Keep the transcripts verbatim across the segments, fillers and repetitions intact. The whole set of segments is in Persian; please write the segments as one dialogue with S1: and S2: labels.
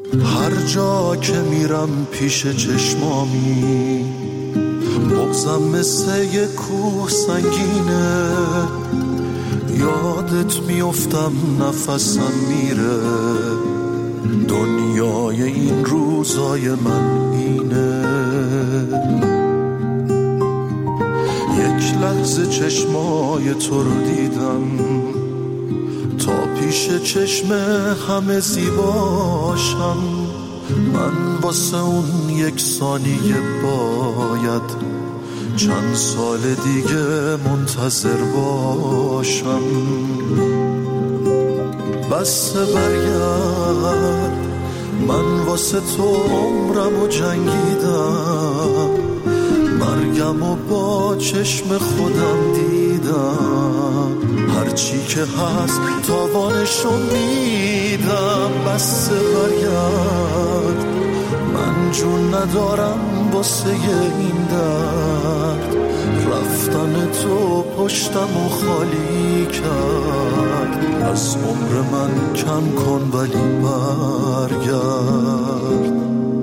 S1: هر جا که میرم پیش چشمامی بغضم مثل یه کوه سنگینه، یادت میافتم نفسم میره، دنیای این روزای من اینه. یک لحظه چشمای تو رو دیدم تا پیش چشم همه زیباشم، من واسه اون یک ثانیه باید چند سال دیگه منتظر باشم. بس برگرد، من واسه تو عمرم و جنگیدم، مرگم و با چشم خودم دیدم، هرچی که هست تاوانشو میدم. بس برگرد، من جون ندارم واسه این درد، رفتن تو پشتم و خالی کرد، از عمر من کم کن ولی برگرد.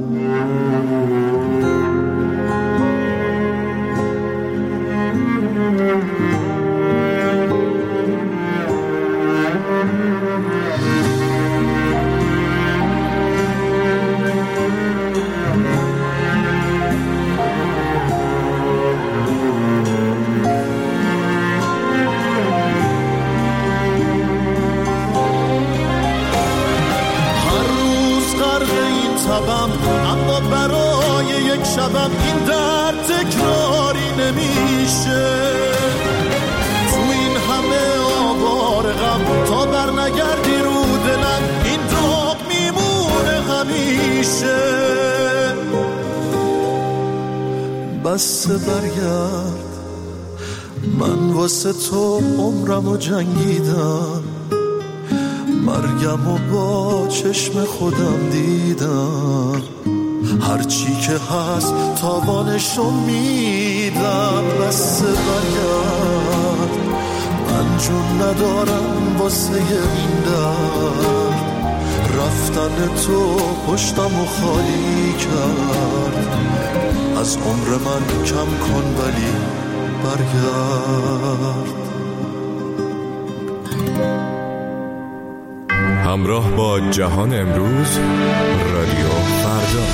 S2: اما برای یک شبم این درد تکراری نمیشه، تو این همه آوار غم تا بر نگردی رو دلم این داغ میمونه همیشه.
S1: بس برگرد، من واسه تو عمرم و جنگیدم، مرگم و با چشم خودم دیدم، هرچی که هست تاوانشو میدم. بس برگرد، من جون ندارم واسه این درد، رفتن تو پشتم و خالی کرد، از عمر من کم کن ولی برگرد.
S3: همراه با جهان امروز، رادیو فردا.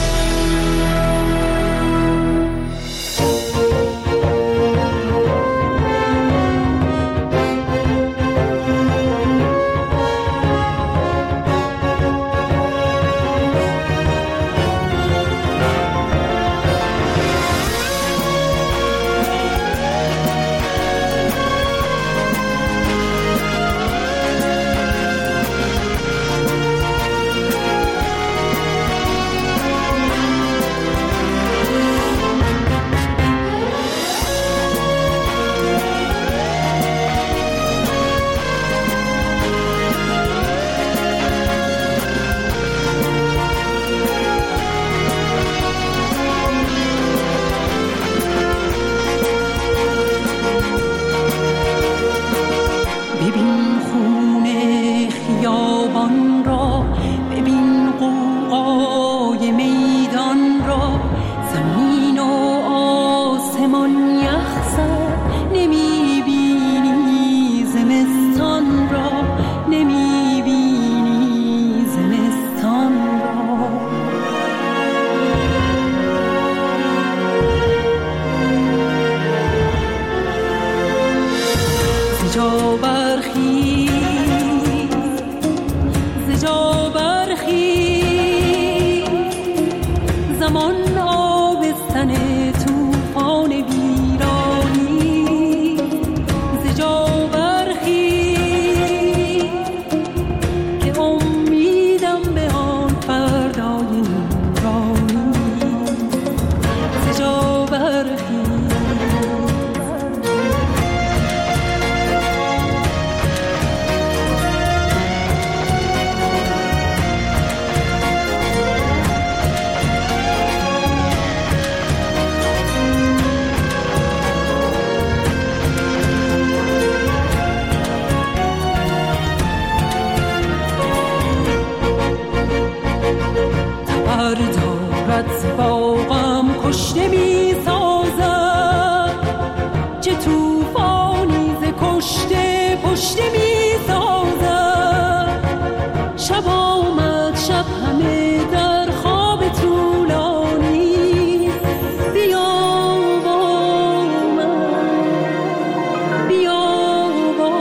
S4: کشته می سازد، چه توفانی ز کشته پشته می سازد. شب آمد شب همه در خواب طولانی، بیا با من، بیا با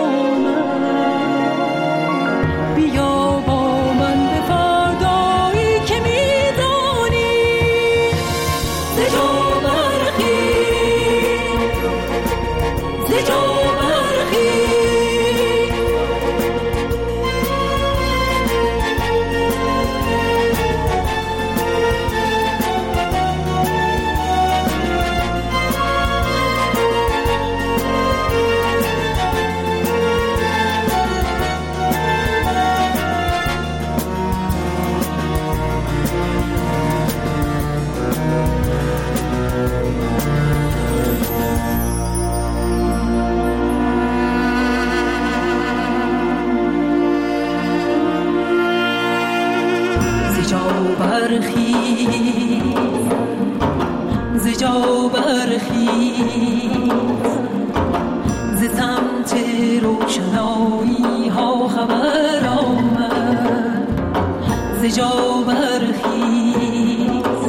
S4: من، بیا با من به فردایی که میدانی ز جا برخیز، ز جا برخیز. ز جا برخیز، ز سمت روشنایی ها خبر آمد. ز جا برخیز،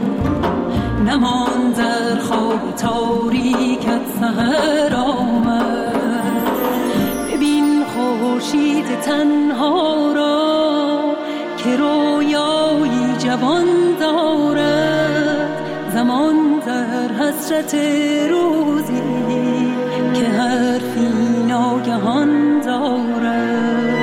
S4: نمان در خواب تاریکت سحر آمد. ببین خورشید تنها را که رویایی جوان دارد، زمان در حسرت روزی که حرفی ناگهان دارد.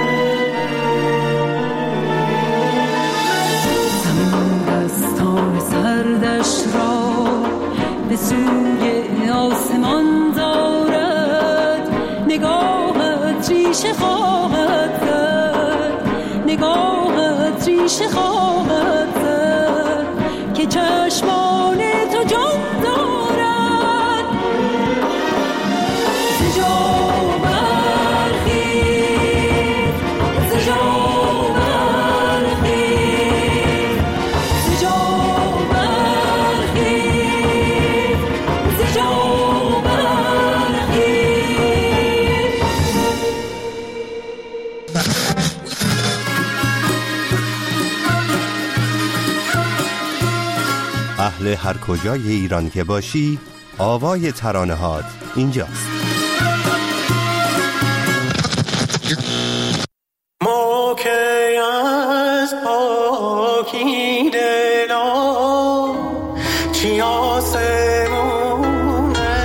S4: زمین دستان سردش را به سوی آسمان دارد، نگاهت ریشه خواهد زد، نگاهت ریشه خواهد زد که چشمان تو جان دارد. ز جا برخیز، ز جا برخیز، ز جا برخیز، ز جا برخیز.
S5: اهل هر کجای ایران که باشی، آوای ترانه هات اینجاست.
S6: ما که از پاکی دلان چی آسمونه،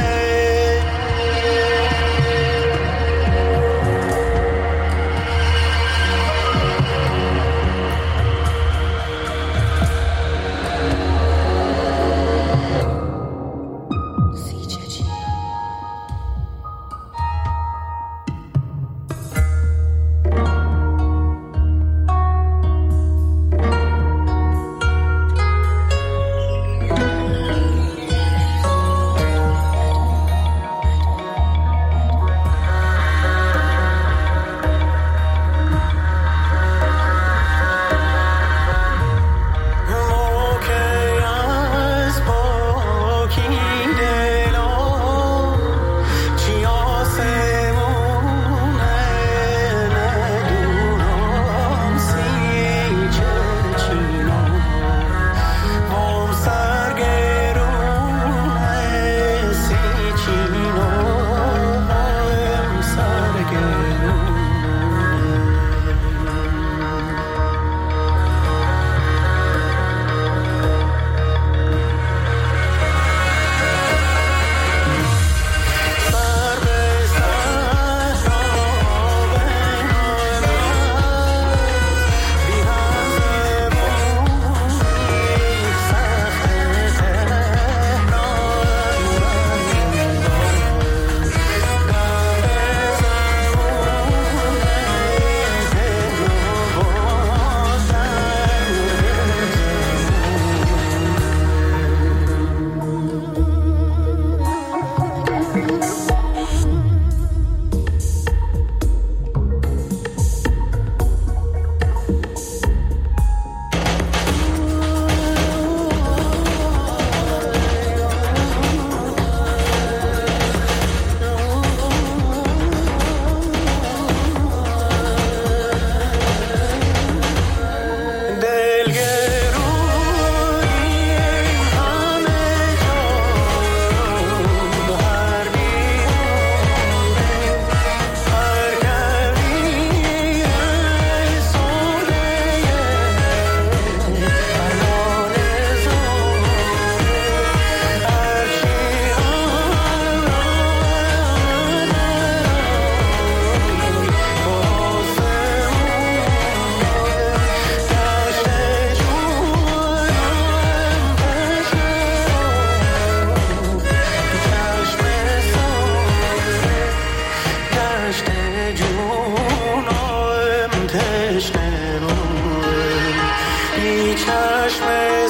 S6: عشق روی بی چشم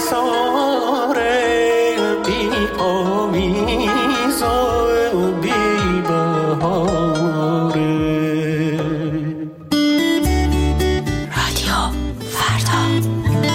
S6: ساره بی پامیز و بی بهاره.
S4: رادیو فردا.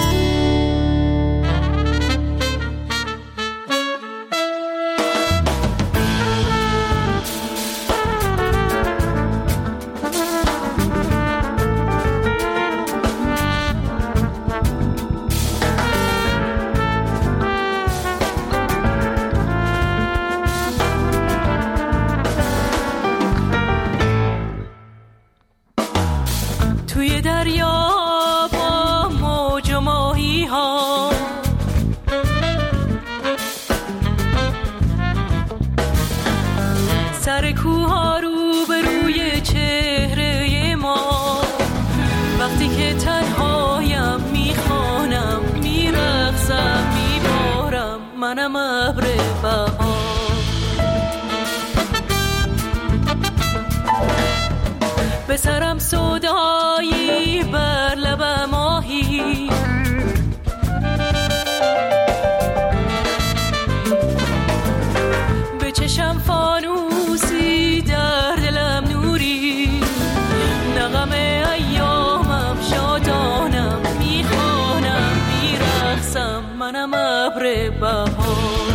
S7: توی دریا با موج و ماهی ها سر کوها رو به روی چهره ما، وقتی که تنهایم میخوانم میرقصم میبارم منم ابر بهار. به سرم سودایی بر لب ماهی، به چشم فانوسی در دلم نوری، نغم ایامم شادانم میخوانم میرقصم منم ابر بهار.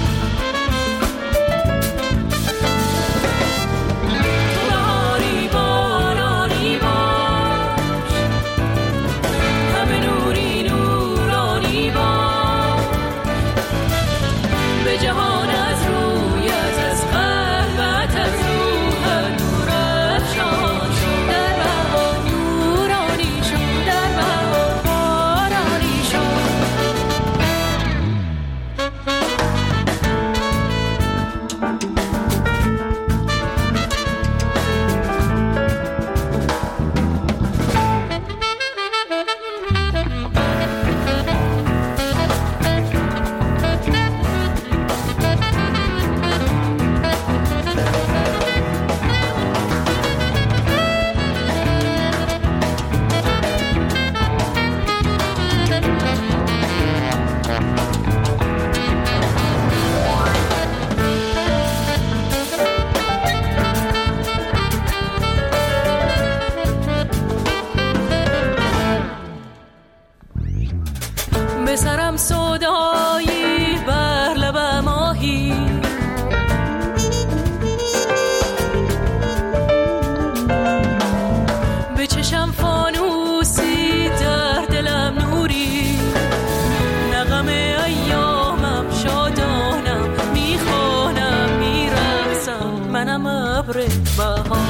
S7: به سرم سودایی بر لب ماهی، به چشم فانوسی در دلم نوری، نغم ایامم شادانم میخوانم میرقصم منم ابر بهار.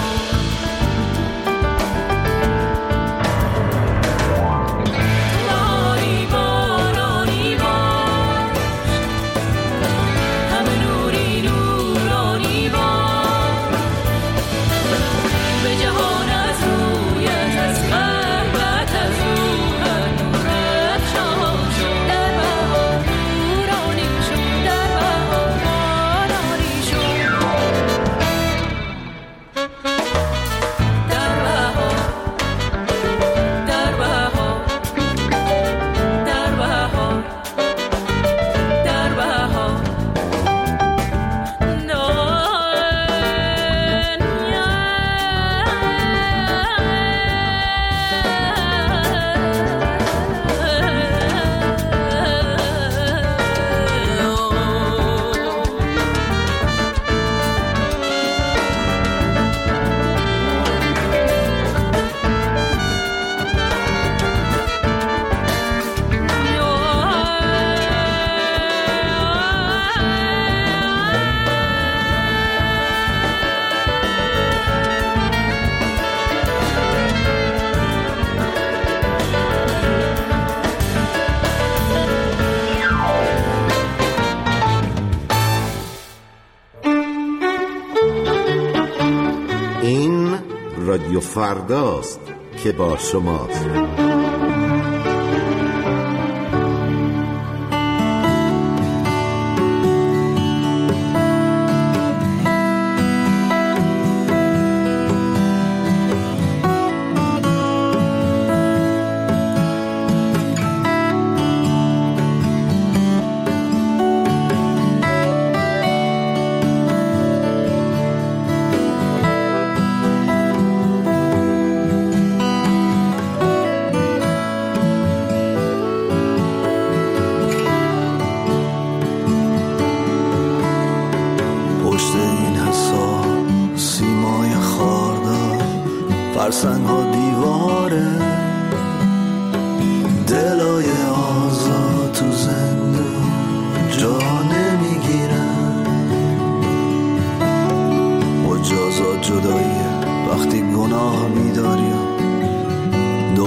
S8: رادیو فرداست که با شماست.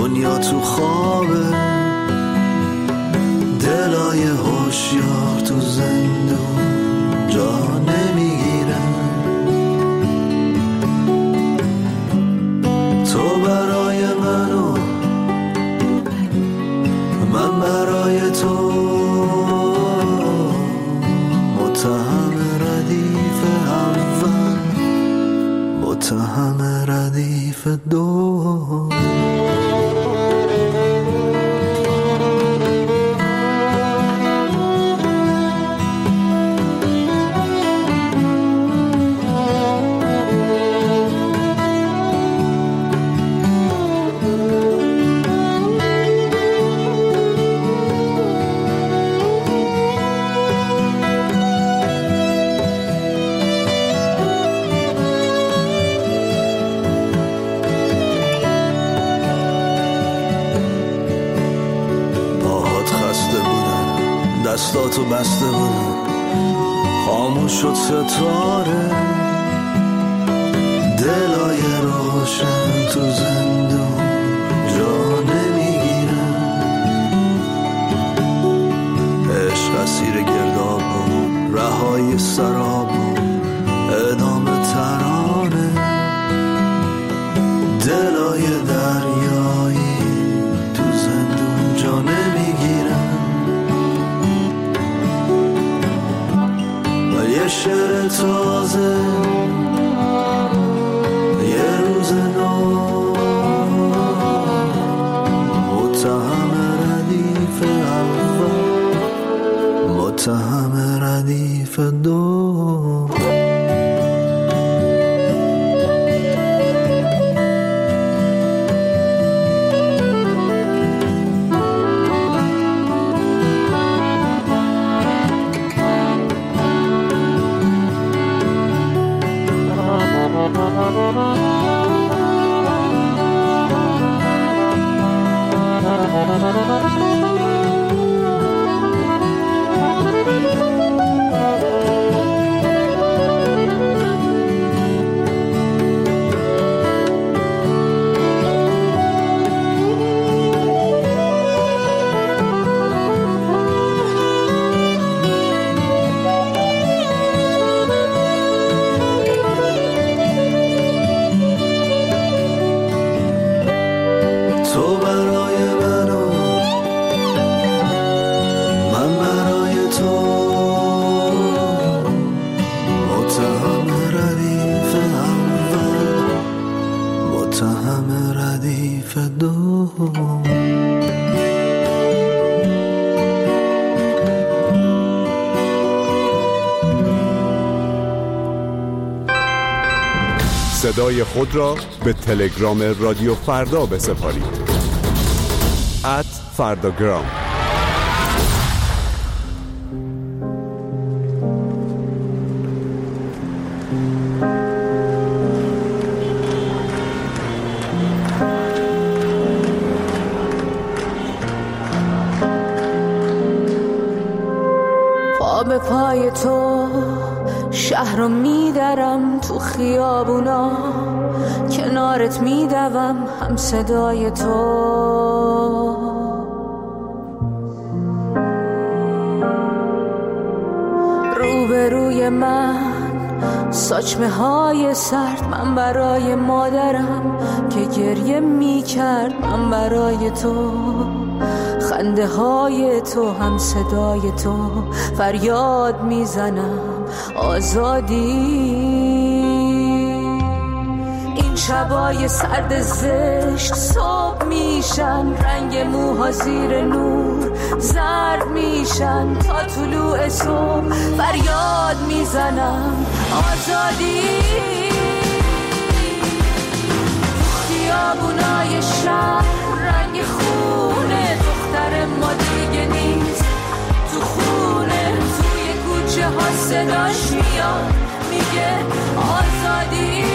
S1: دنیا تو خوابه، دلای هوشیار تو زندون جا نمیگیره. تو برای من و من برای تو، متهم ردیف اول متهم ردیف دو. دستاتو بسته بودن، خاموش شد ستاره، دلای روشن تو زندون جا نمیگیره. عشق اسیر گرداب و رهای سراب و ادامه ترانه، دلای دریایی تو زندون جا نمیگیره. یه شعر تازه، یه روز نو، متهم ردیف اول متهم ردیف دو.
S3: صدای خود را به تلگرام رادیو فردا بسپارید. ات فرداگرام.
S7: پا به پای تو شهر رو میدرم، تو خیابونا کنارت میدوم، هم صدای تو. روبروی من ساچمه های سرد، من برای مادرم که گریه میکرد، من برای تو. خنده های تو هم صدای تو، فریاد میزنم آزادی. این شبای سرد زشت صبح میشن، رنگ موها زیر نور زرد میشن، تا طلوع صبح فریاد میزنم آزادی. خیابونای شهر رنگ خونه، دختر ما دیگه نیست تو خونه، توی کوچه ها صداش میاد میگه آزادی.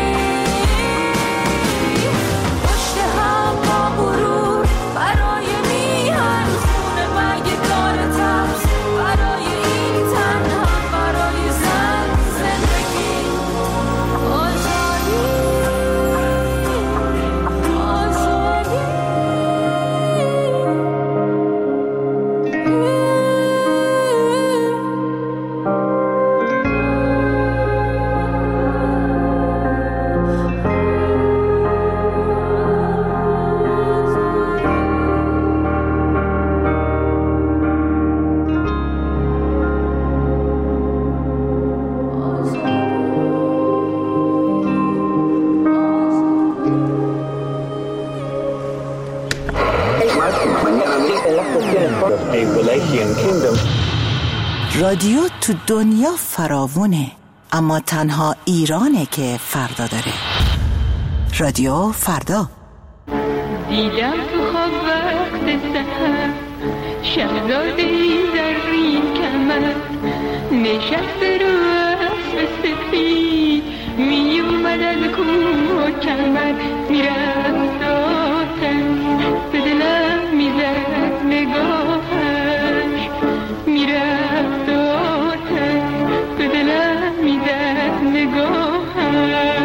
S7: پشت هم با غرور برای میهن، خونه مگه داره ترس برای این تن، هم برای زن زندگی آزادی. آزادی
S9: رادیو تو دنیا فراوونه، اما تنها ایرانه که فردا داره. رادیو فردا.
S10: دیدم تو خواب وقت سحر شهزاده زرین کمر نشسته رو اسب سفید می اومد از کوه و کمر میرفت آتش به دلم میزد نگاهش میرفت آتش به دلم میزد نگاهش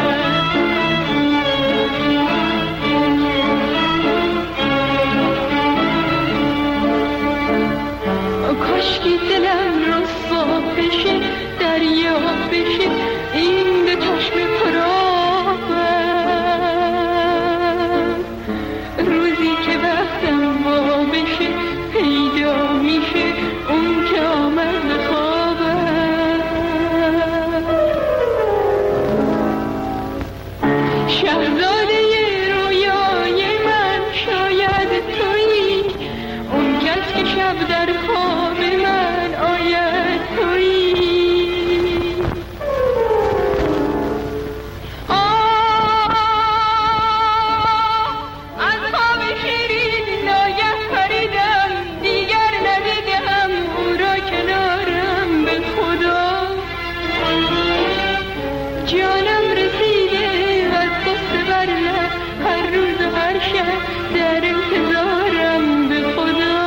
S10: کاشکی دلم رسوا بشه دریا بشه این به چشم پرآبم روزی که وقتم وا بشه پیدا میشه اون که آمد به خوابم شهزاده رویای من شاید تویی اون کس که شب در خواب من آید تویی آه از خواب شیرین ناگه پریدم دیگر ندیدم او را کنارم به خدا جانم رسیده و از قصه بر لب هر روز و هر شب در انتظارم به خدا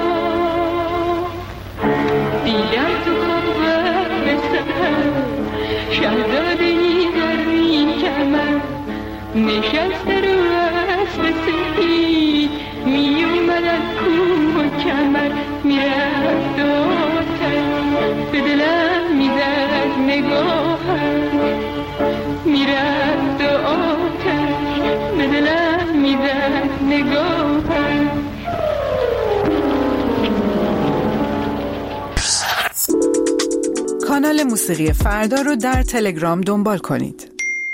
S10: دیدم تو خواب وقت سحر شهزاده‌ای زرین کمر نشسته رو اسب سفید می اومد از کوه و کمر میرفت آتش به دلم میزد نگاهش میرفت آتش به دلم میزد نگاهش.
S11: کانال موسیقی فردا رو در تلگرام دنبال کنید.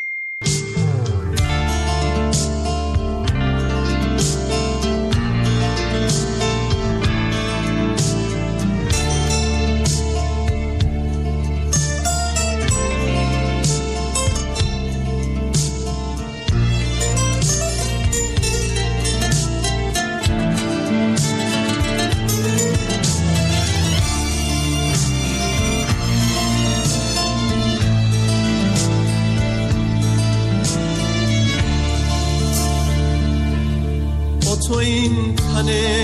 S2: تو این تن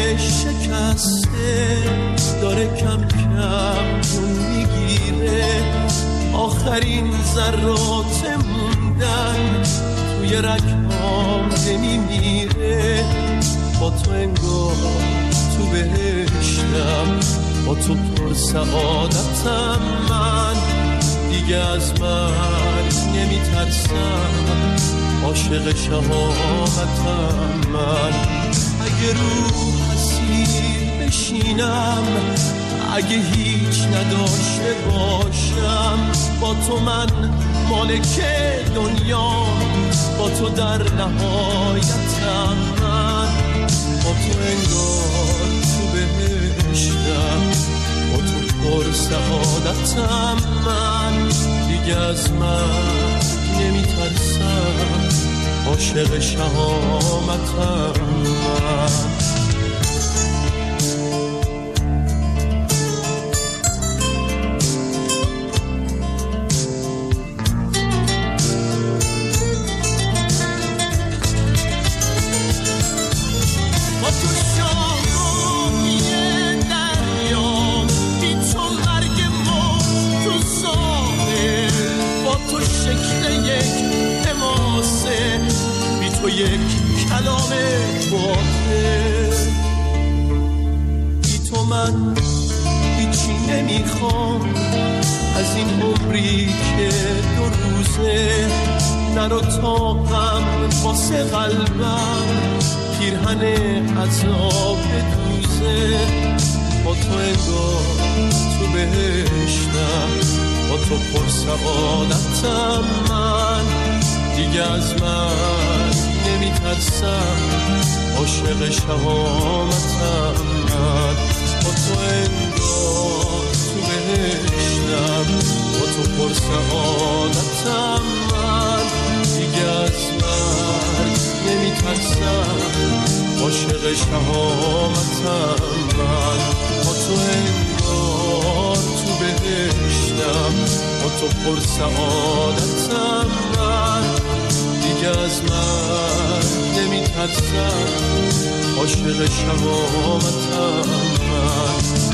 S2: شکسته داره کم کم جون میگیره آخرین ذرات موندن توی رگام نمیمیره با تو انگار تو بهشتم با تو پر سعادتم من دیگه از من نمیترسم عاشق شهامتم من اگه رو حسیر بشینم اگه هیچ نداشته باشم با تو من مالک دنیا با تو در نهایتم من با تو انگار تو بهشتم با تو پر سعادتم من دیگه از من نمیترسم عاشق شهامتم من یک کلام باطل بی تو من هیچی نمیخوام از این عمری که دو روزه نرو تا غم واسه قلبم پیرهن عذاب دوزه با تو انگار تو بهشتم با تو پر سعادتم من دیگه از من نمیترسم، عاشق شهامتم من. با تو انگار تو بهشتم، با تو پر سعادتم من. دیگه از مرگ نمیترسم، عاشق شهامتم من. با تو انگار تو بهشتم، با تو پر سعادتم من. دیگه از مرگ نمیترسم، عاشق شهامتم من.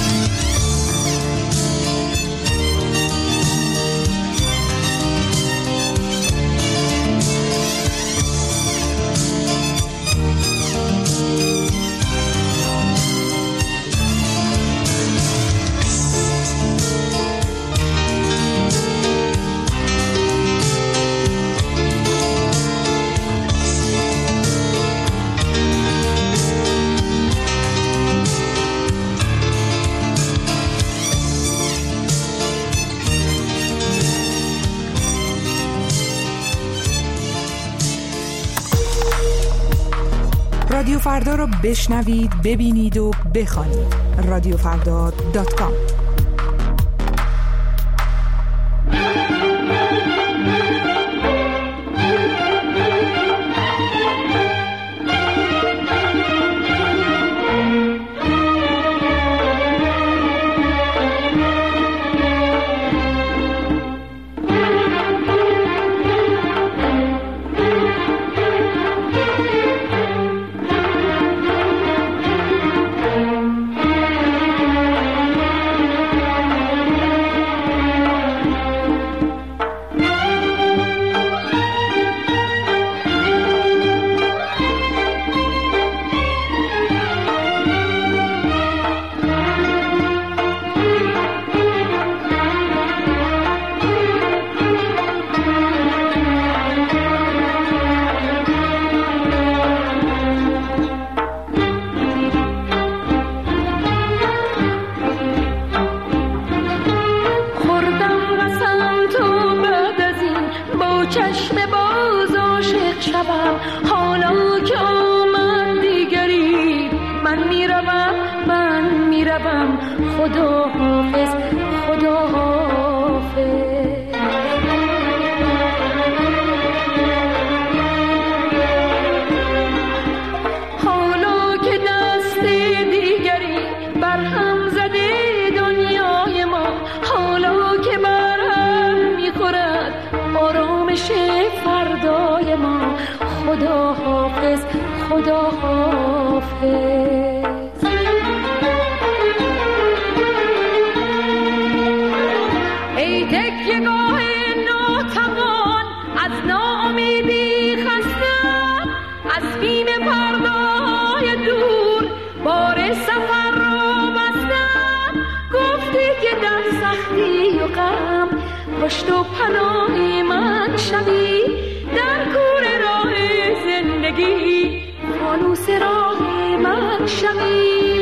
S11: رادیو فردا رو بشنوید، ببینید و بخوانید. رادیو فردا دات کام.
S10: پشت و پناه من شوی در کور راه زندگی، فانوس راه من شوی.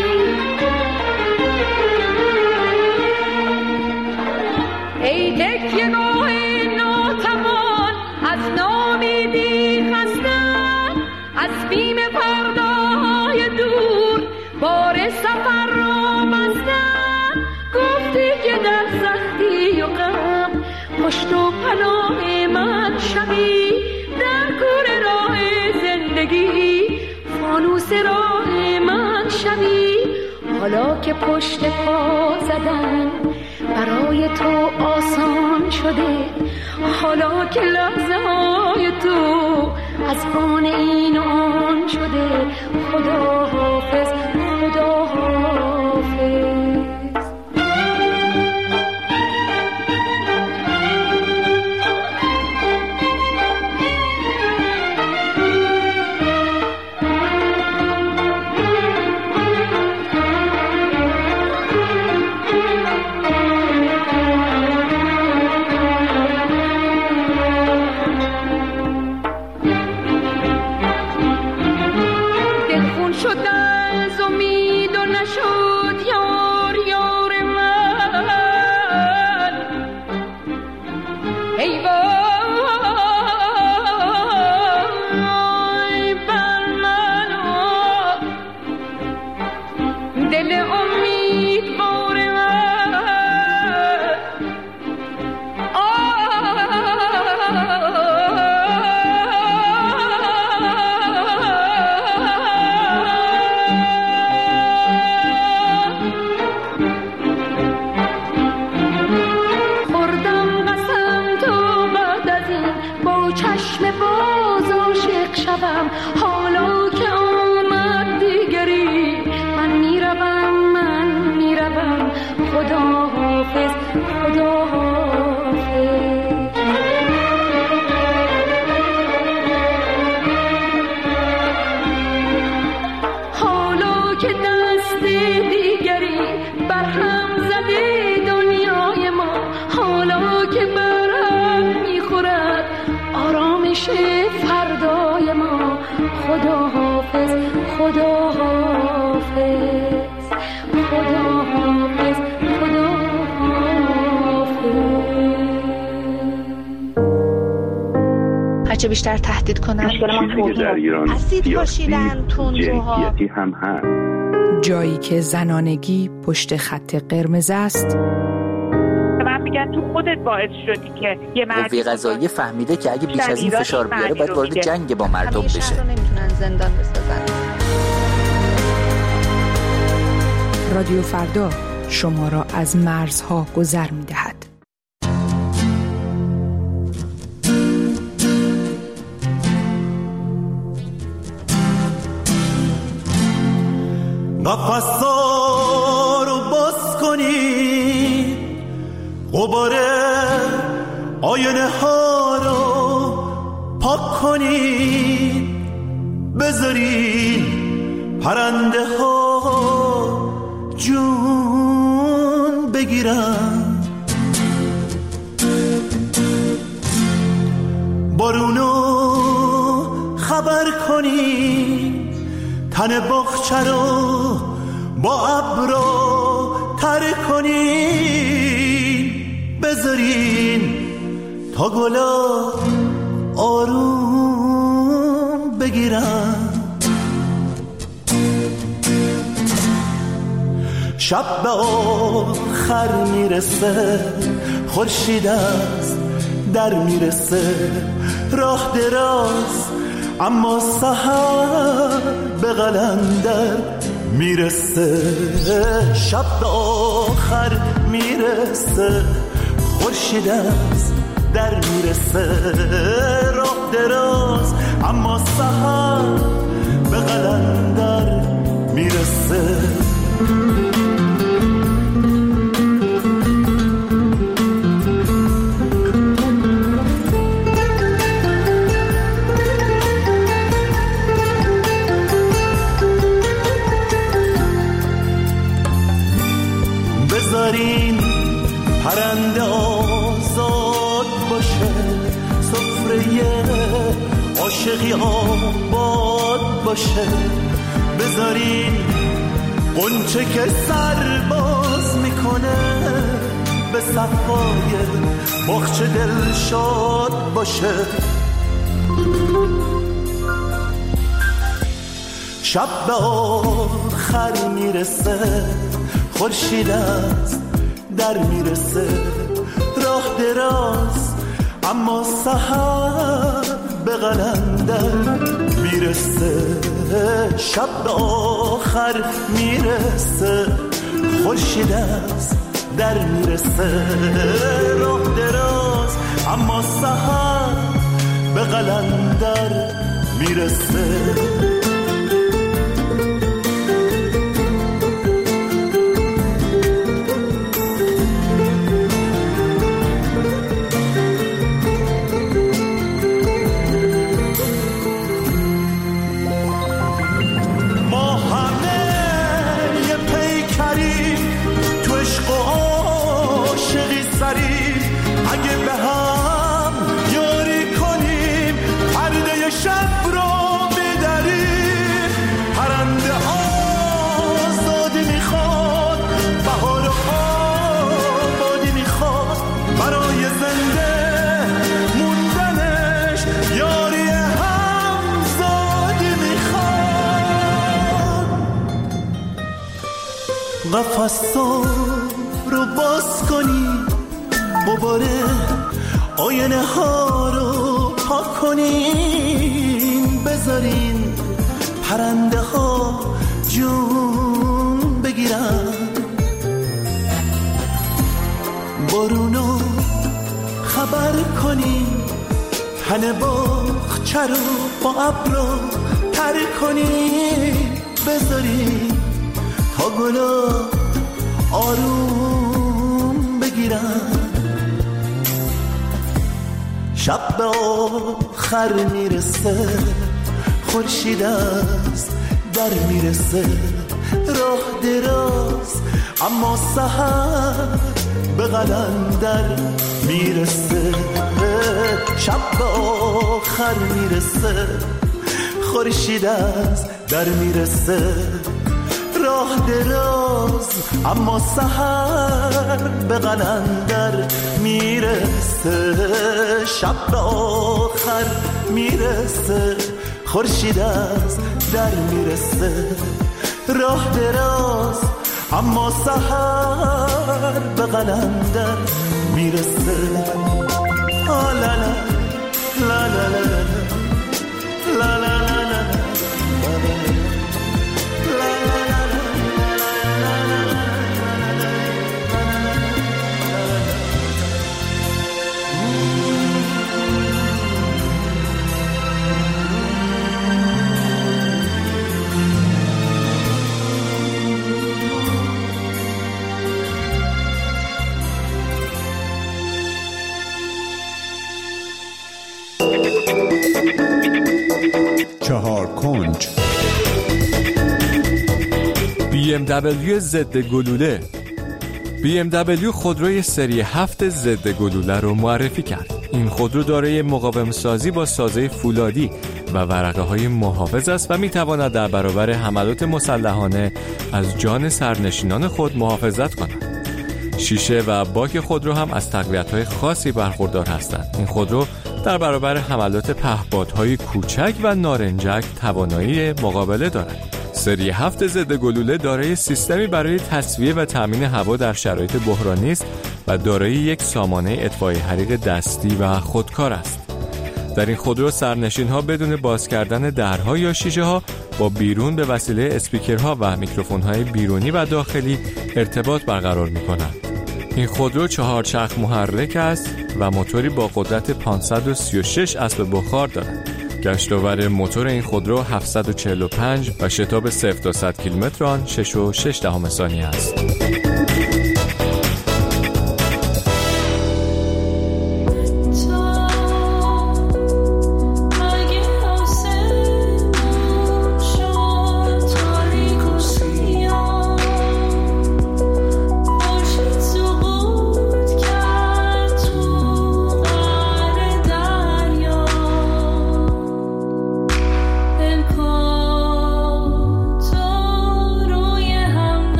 S10: ای تکیه گاه ناتوان از نامیدی خستم، از بیم پرده‌های دور بار سفر را بستم. گفتی که در سختی و غم پشت و پناه من شوی در کور راه زندگی، فانوس راه من شوی. حالا که پشت پا زدن برای تو آسان شده، حالا که لحظه های تو از آن این و آن شده، خدا حافظ خدا حافظ. دل امیدوار من خوردم قسم تو بعد از این با چشم باز عاشق شوم حالا که آمد دیگری من میروم من میروم خدا حافظ خدا حافظ حالا که دست دیگری برهم زده دنیای ما حالا که برهم میخورد آرامش فردای ما خدا حافظ خدا حافظ خدا حافظ خدا حافظ.
S12: هرچه بیشتر تهدید کنن
S13: چیزی که در ایران
S12: اسید پاشیدن تندروها
S13: جنسیتی هم هست.
S11: جایی که زنانگی پشت خط قرمز است
S14: من میگن تو خودت باعث شدی که یه مرد
S15: قوه قضاییه فهمیده که اگه بیش از این فشار بیاره باید وارد جنگ با مردم بشه.
S12: همیشه نمیتونن زندان بسازن.
S11: رادیو فردا شما را از مرزها گذر می‌دهد.
S2: قفصا رو باز کنی غبار آینه ها رو پاک کنی بذاری پرنده ها جون بگیرن بارونو خبر کنی تن باغچه رو با ابرا تر کنین بذارین تا گلا آروم بگیرن شب به آخر میرسه خورشید است در میرسه راه دراز اما سحر به قلندر میرسه شب به آخر میرسه خورشید است در میرسه راه دراز اما سحر به قلندر میرسه بذارین پرنده آزاد باشه سفره عاشقی آباد باشه بذارین قنچه که سر باز میکنه به صفای باغچه دلشاد باشه شب به آخر میرسه خورشید است در میرسه راه دراز اما سحر به قلندر میرسه شب به آخر میرسه خورشید است در میرسه راه دراز اما سحر به قلندر میرسه اگه به هم یاری کنیم پرده شب رو بدریم قفصا رو باز کنیم، دوباره آینه ها رو پاک کنیم، بذارین پرنده ها جون بگیرن، بارونو خبر کنیم، تن باغچه رو با ابرو تر کنیم، بذارین تا گلا آروم بگیرن. شب به آخر میرسه، خورشید از در میرسه، راه دراز اما سحر به قلندر میرسه. شب به آخر میرسه، خورشید از در میرسه، راه دراز اما سحر به قلندر میرسه. شب به آخر میرسه، خورشید از در میرسه، راه دراز اما سحر به قلندر میرسه. لا لا لا لا لا لا لا لا لا
S3: چهار کنج.
S16: بی ام دبلیو ضد گلوله. بی ام دبلیو خودروی سری هفت ضد گلوله رو معرفی کرد. این خودرو دارای مقاوم سازی با سازه فولادی و ورقه های محافظ است و می تواند در برابر حملات مسلحانه از جان سرنشینان خود محافظت کند. شیشه و باک خودرو هم از تقویت‌های خاصی برخوردار هستند. این خودرو در برابر حملات پهپادهای کوچک و نارنجک توانایی مقابله دارد. سری هفت ضد گلوله دارای سیستمی برای تسویه و تامین هوا در شرایط بحرانی است و دارای یک سامانه اطفای حریق دستی و خودکار است. در این خودرو سرنشین‌ها بدون باز کردن درها یا شیشه‌ها با بیرون به وسیله اسپیکرها و میکروفون‌های بیرونی و داخلی ارتباط برقرار می‌کنند. این خودرو چهار چرخ محرک است و موتوری با قدرت پانصد و سی و شش اسب بخار دارد. گشتاور موتور این خودرو هفتصد و چهل و پنج و شتاب صفر تا صد کیلومتر آن شش و شش دهم ثانیه است.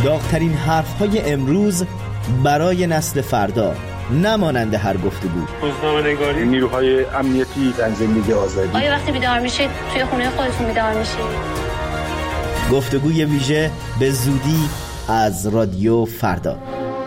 S17: داغ‌ترین حرف‌های امروز برای نسل فردا، نمانند هر گفتگو.
S13: روزنامه‌نگاری، نیروهای امنیتی، زن زندگی آزادی.
S12: آیا وقتی بیدار میشید توی خونه خودتون بیدار میشید؟
S17: گفتگوی ویژه به زودی از رادیو فردا.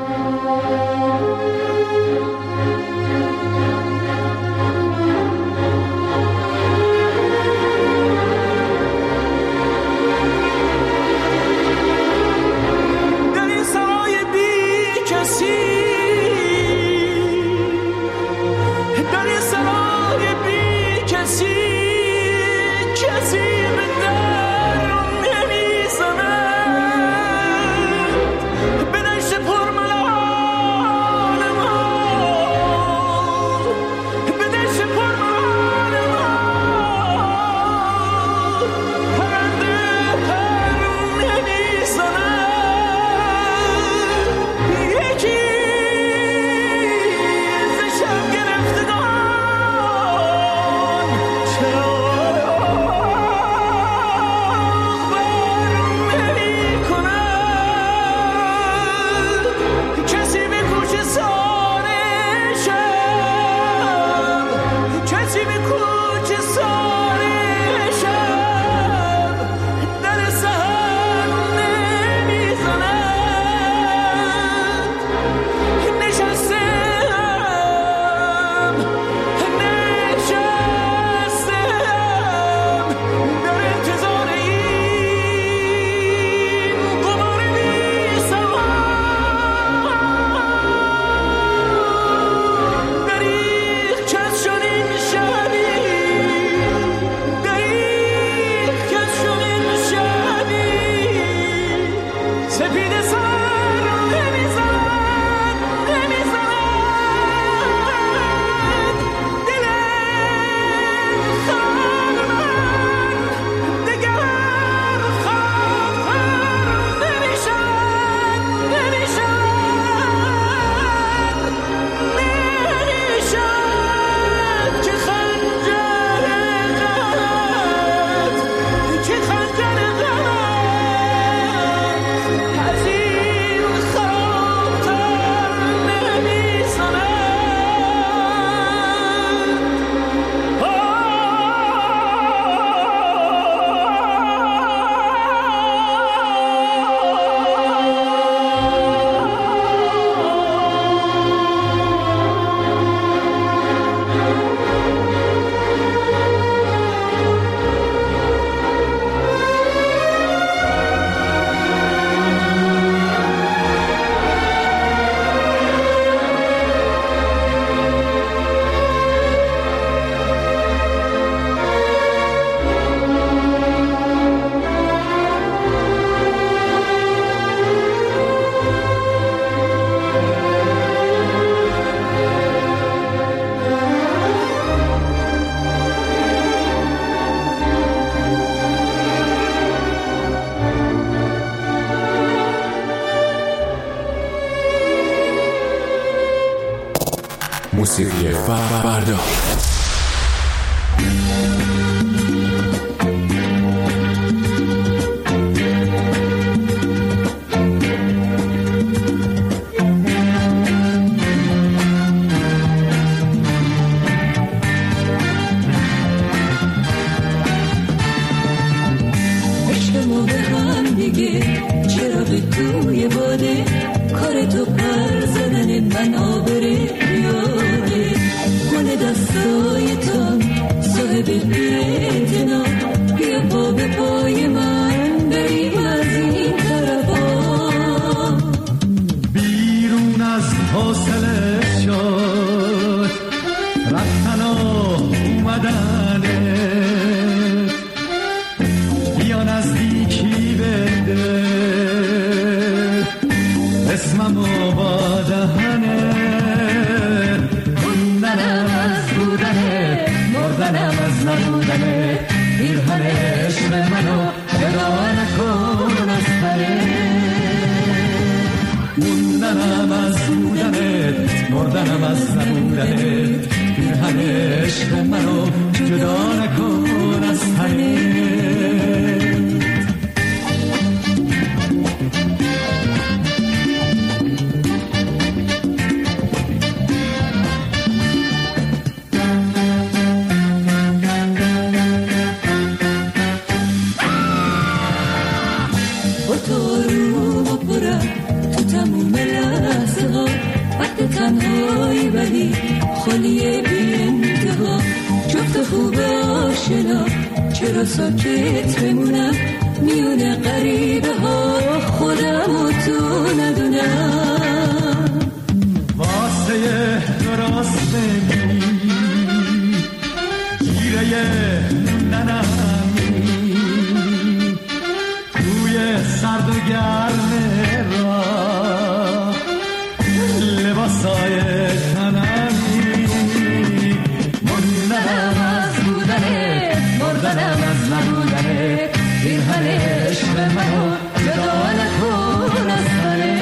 S16: موسیقی فردا.
S18: مردنم از نبودنت پیرهن عشق منو جدا نکن از تنت.
S19: تموم لحظه ها وقت تنهایی ولی خالی بی انتها جفت خوب آشنا چرا ساکت بمونم میونه غریبه ها خودم و تو ندونم
S18: واسه درست بگی گیره ننمی توی سرد و گرم راه لباسای تنمی مردنم از بودنه مردنم از نبودنه این همه عشق منو جدا نکن از منه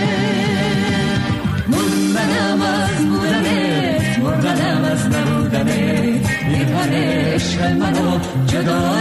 S18: مردنم از بودنه مردنم از نبودنه این همه عشق منو جدا